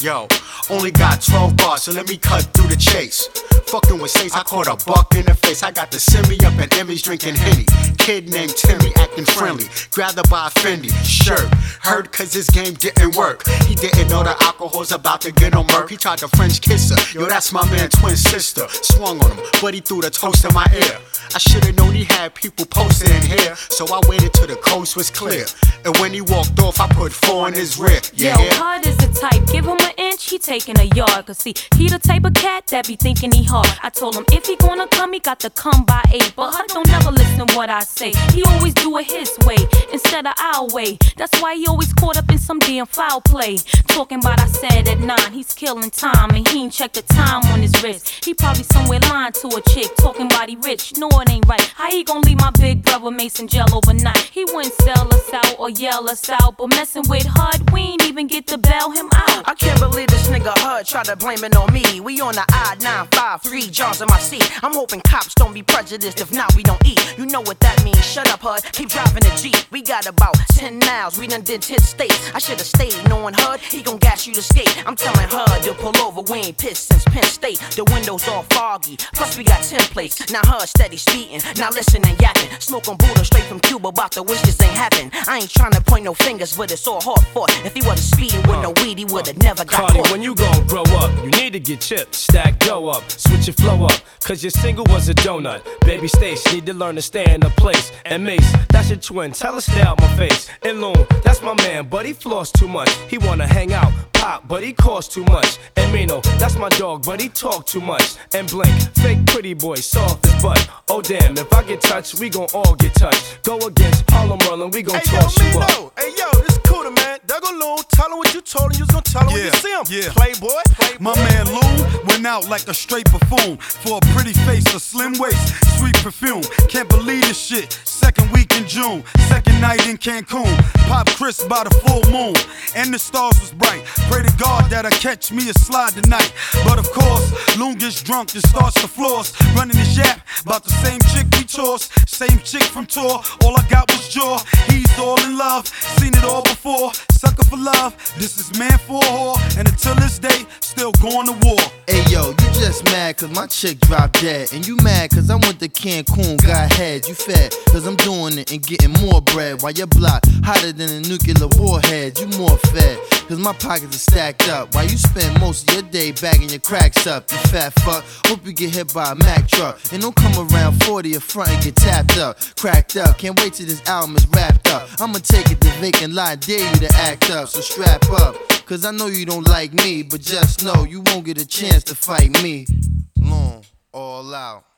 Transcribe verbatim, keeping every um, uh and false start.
Yo, only got twelve bars, so let me cut through the chase. Fucking with States, I caught a buck in the face. I got the semi up and Emmys drinking Henny. Kid named Timmy acting friendly. Grabbed her by a Fendi shirt. Heard cause his game didn't work. He didn't know the alcohol's about to get on murk. He tried to French kiss her. Yo, that's my man, twin sister. Swung on him, but he threw the toast in my ear. I should've known he had people posted in here, so I waited till the coast was clear. And when he walked off, I put four in his rear. Yeah, Yo, Hud is the type, give him an inch, he taking a yard. Cause see, he the type of cat that be thinking he hard. I told him if he gonna come, he got to come by eight. But Hud don't never listen to what I say. He always do it his way, instead of our way. That's why he always caught up in some damn foul play. Talking about I said at nine, he's killing time. And he ain't check the time on his wrist. He probably somewhere lying to a chick, talking about he rich. No, it ain't right. How he gon' leave my big brother Mason jail overnight? He wouldn't sell us out or yell us out. But messing with Hud, we ain't even get to bail him out. I can't believe this nigga Hud try to blame it on me. We on the I nine five, three jars in my seat. I'm hoping cops don't be prejudiced, if not we don't eat. You know what that means, shut up Hud, keep driving the Jeep. We got about ten miles, we done did ten states. I should've stayed, knowing Hud, he gon' gas you to skate. I'm telling Hud to pull over, we ain't pissed since Penn State. The windows all foggy, plus we got ten plates. Now Hud steady speeding, now listen and yapping. Smoking Buddha straight from Cuba, about to wish this ain't happen. I ain't trying to point no fingers, but it's all hard fought. If he wasn't speeding with no weed, he would've never got Cardi, caught. when you gon' grow up, you need to get chipped, stack dough up, switch your flow up, cause your single was a donut. Baby Stace, need to learn to stay in the place. And Mace, that's your twin, tell her stay out my face. And Loon, that's my man, but he floss too much. He wanna hang out, pop, but he costs too much. And Mino, that's my dog, but he talk too much. And Blink, fake pretty boy, soft as butt. Oh damn, if I get touched, we gon' all get touched. Go against Harlem Rollin', we gon' hey, toss yo, you Mino. up. Hey yo, this Cooler man, there go Loon. Tell him what you told him. You was gonna tell him Yeah, when you see him. yeah. Playboy, Playboy. My man Lou went out like a straight buffoon. For a pretty face, a slim waist, sweet perfume. Can't believe this shit. Second week in June, second night in Cancun. Pop Chris by the full moon, and the stars was bright. Pray to God that I catch me a slide tonight. But of course, Loon gets drunk and starts the floors. Running his yap about the same chick we tours. Same chick from tour, all I got was jaw. He's all in love, seen it all before. Sucker for love, this is man for a whore. And until this day, still going to war. Hey yo, you just mad cause my chick dropped dead. And you mad cause I went to Cancun, got head. You fed cause I'm doing it and getting more bread. While your block hotter than a nuclear warhead. You more fed cause my pockets are stacked up. While you spend most of your day bagging your cracks up. You fat fuck, hope you get hit by a Mack truck. And don't come around forty or front and get tapped up. Cracked up, can't wait till this album is wrapped up. I'ma take it to vacant lot, dare you to act up. So strap up, cause I know you don't like me. But just know you won't get a chance to fight me. Long, all out.